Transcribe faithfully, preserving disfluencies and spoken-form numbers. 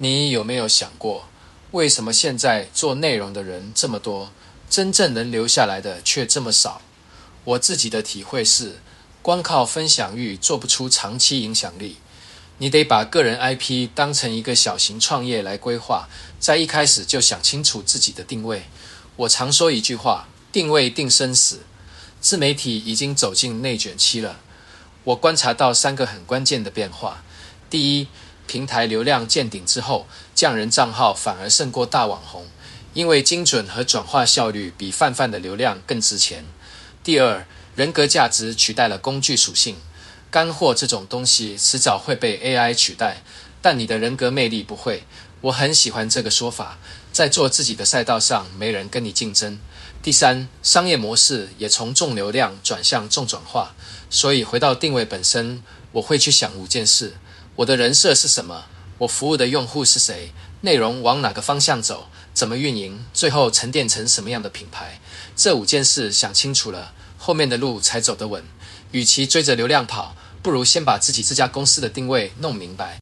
你有没有想过，为什么现在做内容的人这么多，真正能留下来的却这么少？我自己的体会是，光靠分享欲做不出长期影响力，你得把个人 I P 当成一个小型创业来规划，在一开始就想清楚自己的定位。我常说一句话，定位定生死。自媒体已经走进内卷期了，我观察到三个很关键的变化。第一，平台流量见顶之后，匠人账号反而胜过大网红，因为精准和转化效率比泛泛的流量更值钱。第二，人格价值取代了工具属性，干货这种东西迟早会被 A I 取代，但你的人格魅力不会。我很喜欢这个说法，在做自己的赛道上，没人跟你竞争。第三，商业模式也从重流量转向重转化，所以回到定位本身，我会去想五件事：我的人设是什么？我服务的用户是谁？内容往哪个方向走？怎么运营？最后沉淀成什么样的品牌？这五件事想清楚了，后面的路才走得稳。与其追着流量跑，不如先把自己这家公司的定位弄明白。